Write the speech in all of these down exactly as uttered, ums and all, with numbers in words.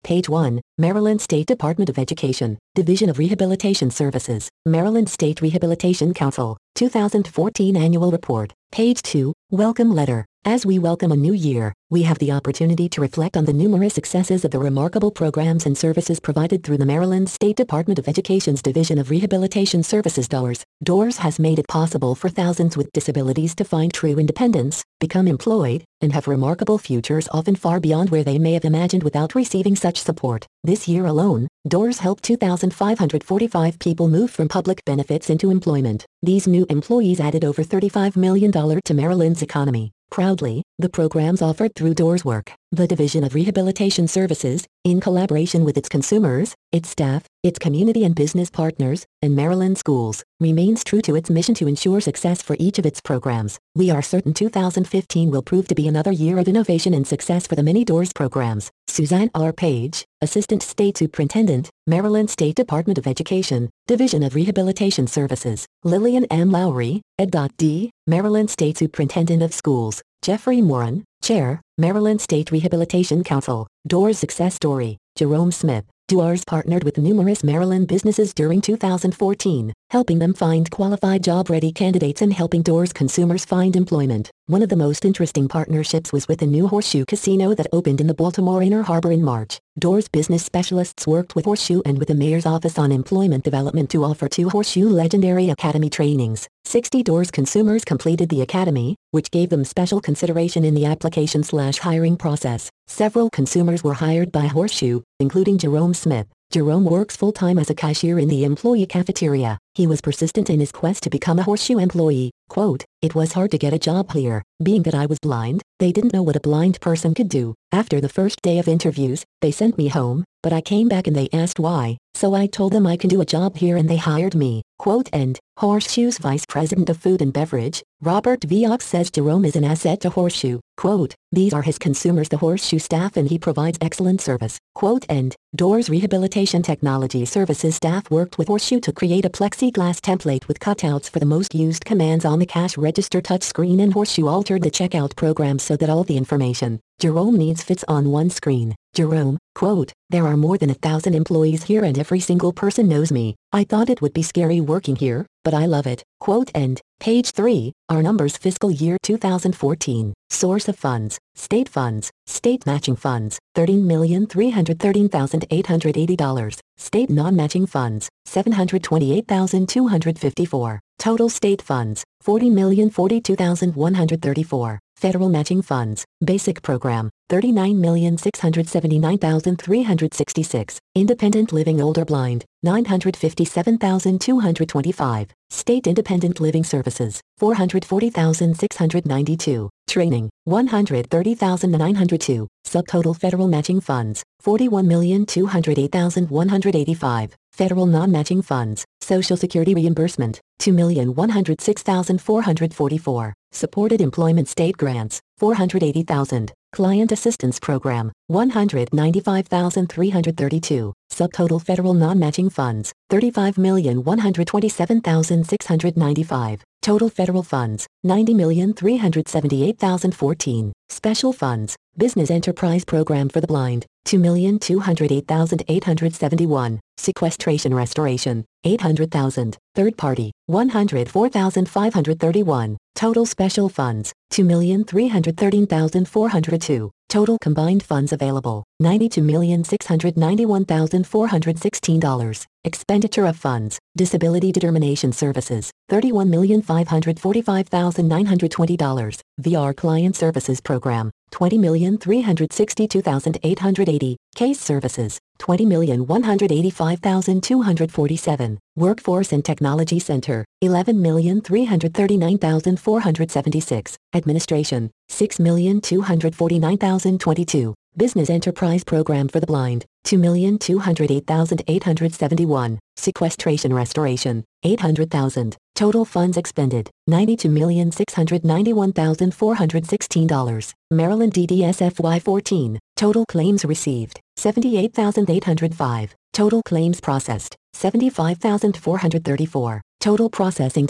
Page one, Maryland State Department of Education, Division of Rehabilitation Services, Maryland State Rehabilitation Council, two thousand fourteen Annual Report. Page two, Welcome Letter. As we welcome a new year, we have the opportunity to reflect on the numerous successes of the remarkable programs and services provided through the Maryland State Department of Education's Division of Rehabilitation Services. DOORS. DOORS has made it possible for thousands with disabilities to find true independence, become employed, and have remarkable futures often far beyond where they may have imagined without receiving such support. This year alone, DOORS helped two thousand five hundred forty-five people move from public benefits into employment. These new employees added over thirty-five million dollars to Maryland's economy. Proudly, the programs offered through DOORS work. The Division of Rehabilitation Services, in collaboration with its consumers, its staff, its community and business partners, and Maryland schools, remains true to its mission to ensure success for each of its programs. We are certain two thousand fifteen will prove to be another year of innovation and success for the many DOORS programs. Suzanne R. Page, Assistant State Superintendent, Maryland State Department of Education, Division of Rehabilitation Services. Lillian M. Lowry, Ed.D., Maryland State Superintendent of Schools. Jeffrey Moran, Chair, Maryland State Rehabilitation Council. DOORS Success Story. Jerome Smith. DOORS partnered with numerous Maryland businesses during two thousand fourteen, helping them find qualified job-ready candidates and helping DOORS consumers find employment. One of the most interesting partnerships was with the new Horseshoe Casino that opened in the Baltimore Inner Harbor in March. DOORS business specialists worked with Horseshoe and with the Mayor's Office on Employment Development to offer two Horseshoe Legendary Academy trainings. sixty DOORS consumers completed the academy, which gave them special consideration in the application slash hiring process. Several consumers were hired by Horseshoe, including Jerome Smith. Jerome works full-time as a cashier in the employee cafeteria. He was persistent in his quest to become a Horseshoe employee. Quote, "It was hard to get a job here. Being that I was blind, they didn't know what a blind person could do. After the first day of interviews, they sent me home, but I came back and they asked why. So I told them I can do a job here and they hired me." Quote end. Horseshoe's Vice President of Food and Beverage, Robert Viox, says Jerome is an asset to Horseshoe. Quote, "These are his consumers, the Horseshoe staff, and he provides excellent service." Quote end. DOORS Rehabilitation Technology Services staff worked with Horseshoe to create a plexiglass template with cutouts for the most used commands on the cash register touchscreen, and Horseshoe altered the checkout program so that all the information Jerome needs fits on one screen. Jerome, quote, "There are more than a thousand employees here and every single person knows me. I thought it would be scary working here, but I love it." Quote end. Page three, Our Numbers Fiscal Year two thousand fourteen. Source of funds, state funds, state matching funds, thirteen million three hundred thirteen thousand eight hundred eighty dollars. State non-matching funds, seven hundred twenty-eight thousand two hundred fifty-four. Total state funds, forty million forty-two thousand one hundred thirty-four. Federal matching funds, basic program, thirty-nine million six hundred seventy-nine thousand three hundred sixty-six. Independent living older blind, nine hundred fifty-seven thousand two hundred twenty-five. State independent living services, four hundred forty thousand six hundred ninety-two. Training, one hundred thirty thousand nine hundred two. Subtotal federal matching funds, forty-one million two hundred eight thousand one hundred eighty-five. Federal non-matching funds, Social Security reimbursement, two million one hundred six thousand four hundred forty-four. Supported employment state grants, four hundred eighty thousand. Client Assistance Program, one hundred ninety-five thousand three hundred thirty-two. Subtotal federal non-matching funds, thirty-five million one hundred twenty-seven thousand six hundred ninety-five. Total federal funds, ninety million three hundred seventy-eight thousand fourteen. Special funds, Business Enterprise Program for the Blind, two million two hundred eight thousand eight hundred seventy-one. Sequestration Restoration, eight hundred thousand. Third Party, one hundred four thousand five hundred thirty-one. Total Special Funds, two million three hundred thirteen thousand four hundred two. Total combined funds available, ninety-two million six hundred ninety-one thousand four hundred sixteen dollars. Expenditure of funds, Disability Determination Services, thirty-one million five hundred forty-five thousand nine hundred twenty dollars. V R Client Services Program, twenty million three hundred sixty-two thousand eight hundred eighty. Case Services, twenty million one hundred eighty-five thousand two hundred forty-seven. Workforce and Technology Center, eleven million three hundred thirty-nine thousand four hundred seventy-six. Administration, six million two hundred forty-nine thousand twenty-two. Business Enterprise Program for the Blind, two million two hundred eight thousand eight hundred seventy-one. Sequestration Restoration, eight hundred thousand. Total funds expended, ninety-two million six hundred ninety-one thousand four hundred sixteen dollars. Maryland D D S F Y fourteen. Total claims received, seventy-eight thousand eight hundred five. Total claims processed, seventy-five thousand four hundred thirty-four. Total processing time,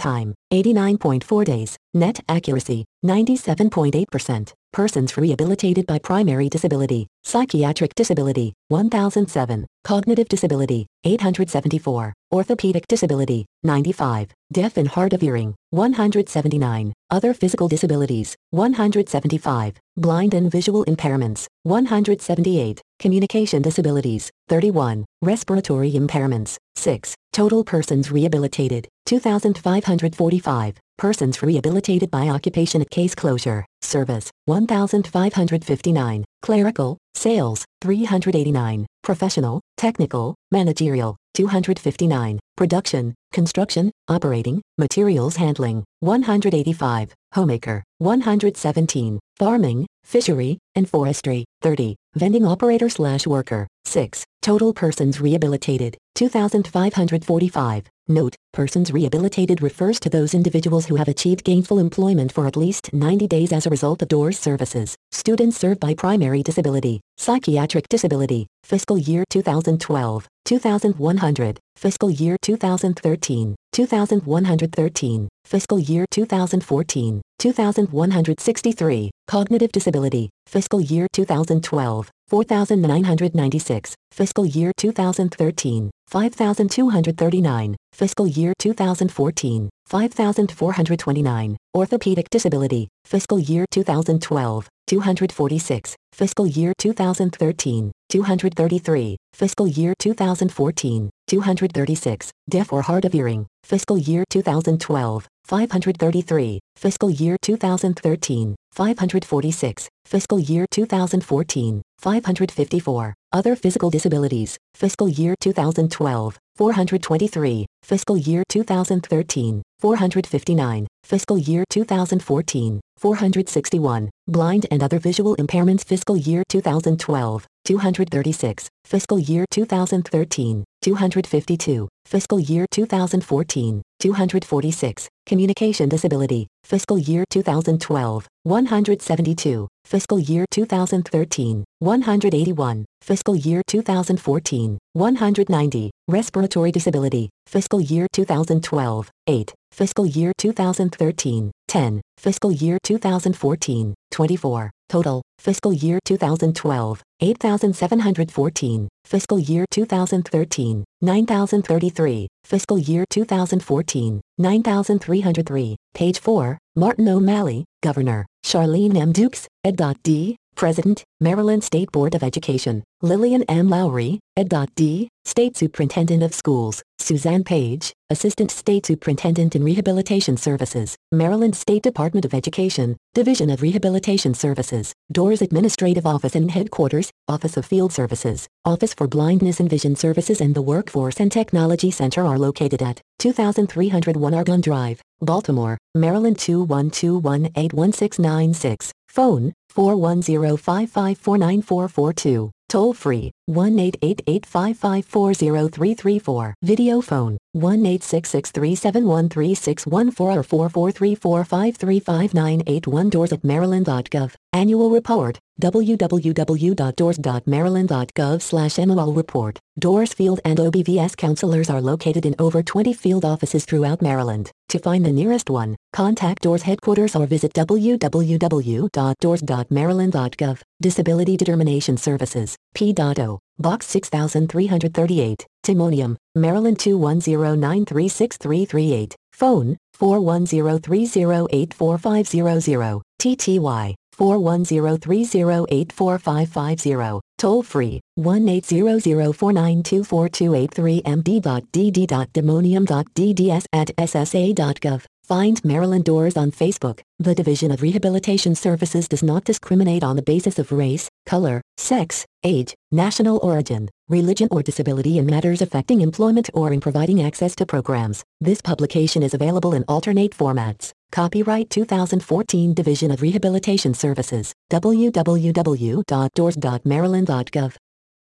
eighty-nine point four days. Net accuracy, ninety-seven point eight percent. Persons rehabilitated by primary disability, psychiatric disability, one thousand seven. Cognitive disability, eight hundred seventy-four. Orthopedic disability, ninety-five. Deaf and hard of hearing, one hundred seventy-nine. Other physical disabilities, one hundred seventy-five. Blind and visual impairments, one hundred seventy-eight. Communication disabilities, thirty-one. Respiratory impairments, six. Total persons rehabilitated, two thousand five hundred forty-five. Persons rehabilitated by occupation at case closure, service, one thousand five hundred fifty-nine. Clerical, sales, three hundred eighty-nine. Professional, technical, managerial, two hundred fifty-nine. Production, construction, operating, materials handling, one hundred eighty-five. Homemaker, one hundred seventeen. Farming, fishery, and forestry, thirty. Vending operator slash worker, six. Total persons rehabilitated, two thousand five hundred forty-five. Note, persons rehabilitated refers to those individuals who have achieved gainful employment for at least ninety days as a result of D O R S services. Students served by primary disability, psychiatric disability, fiscal year two thousand twelve, two thousand one hundred, fiscal year two thousand thirteen, two thousand one hundred thirteen, fiscal year two thousand fourteen, two thousand one hundred sixty-three. Cognitive disability, fiscal year two thousand twelve, four thousand nine hundred ninety-six, fiscal year two thousand thirteen, five thousand two hundred thirty-nine, fiscal year two thousand fourteen, five thousand four hundred twenty-nine. Orthopedic disability, fiscal year two thousand twelve, two hundred forty-six, fiscal year two thousand thirteen, two hundred thirty-three, fiscal year two thousand fourteen, two hundred thirty-six. Deaf or hard of hearing, fiscal year two thousand twelve, five hundred thirty-three, fiscal year two thousand thirteen, five hundred forty-six, fiscal year two thousand fourteen, five hundred fifty-four. Other physical disabilities, fiscal year two thousand twelve, four hundred twenty-three, fiscal year two thousand thirteen, four hundred fifty-nine, fiscal year two thousand fourteen, four hundred sixty-one. Blind and other visual impairments, fiscal year two thousand twelve, two hundred thirty-six, fiscal year two thousand thirteen, two hundred fifty-two, fiscal year two thousand fourteen, two hundred forty-six. Communication disability, fiscal year two thousand twelve, one hundred seventy-two, fiscal year two thousand thirteen, one hundred eighty-one, fiscal year two thousand fourteen, one hundred ninety. Respiratory disability, fiscal year two thousand twelve, eight, fiscal year two thousand thirteen, ten, fiscal year two thousand fourteen, twenty-four. Total, fiscal year two thousand twelve, eight thousand seven hundred fourteen, fiscal year two thousand thirteen, nine thousand thirty-three, fiscal year two thousand fourteen, nine thousand three hundred three. Page four, Martin O'Malley, Governor, Charlene M. Dukes, Ed D., President, Maryland State Board of Education, Lillian M. Lowry, Ed D., State Superintendent of Schools, Suzanne Page, Assistant State Superintendent in Rehabilitation Services, Maryland State Department of Education, Division of Rehabilitation Services, D O R S Administrative Office and Headquarters, Office of Field Services, Office for Blindness and Vision Services and the Workforce and Technology Center are located at two thousand three hundred one Argonne Drive, Baltimore, Maryland two one two one eight one six nine six. Phone, four one zero five five four nine four four two. Toll free, one eight eight eight five five four zero three three four. Video phone, one eight six six three seven one three six one four or four four three four five three five nine eight one. D O R S at maryland dot gov. Annual Report, w w w dot d o r s dot maryland dot gov slash M O L Report. D O R S Field and O B V S counselors are located in over twenty field offices throughout Maryland. To find the nearest one, contact D O R S headquarters or visit w w w dot d o r s dot maryland dot gov. Disability Determination Services, P O, Box six thousand three hundred thirty-eight, Timonium, Maryland two one zero nine three six three three eight. Phone, four one zero three zero eight four five zero zero. T T Y, four one zero three zero eight four five five zero. Toll free, one eight zero zero four nine two four two eight three m d dot d d dot demonium dot d d s at s s a dot gov. Find Maryland D O R S on Facebook. The Division of Rehabilitation Services does not discriminate on the basis of race, color, sex, age, national origin, religion or disability in matters affecting employment or in providing access to programs. This publication is available in alternate formats. Copyright two thousand fourteen Division of Rehabilitation Services. w w w dot d o r s dot maryland dot gov.